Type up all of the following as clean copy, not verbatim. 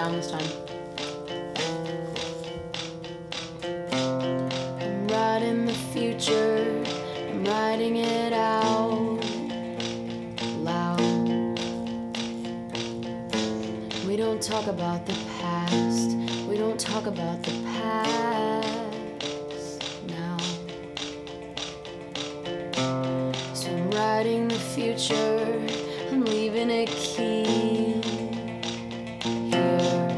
down this time. I'm writing the future, I'm writing it out loud. We don't talk about the past, we don't talk about the past now. So I'm writing the future, I'm leaving a key here.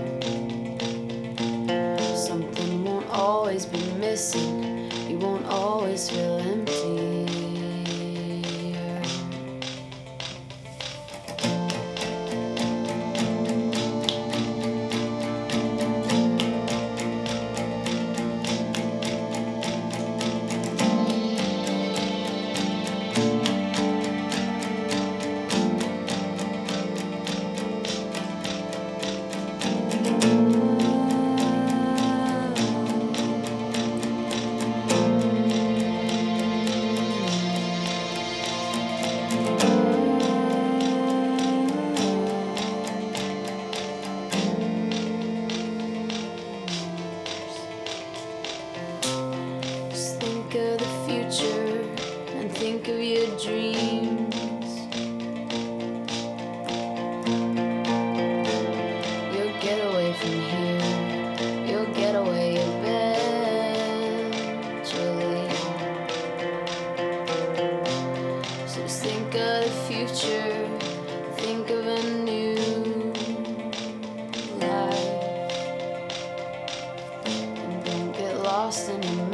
Something won't always be missing, you won't always feel empty. Just think of the future and think of your dreams. You'll get away from here, you'll get away eventually. So just think of the future, think of a new life, and don't get lost in your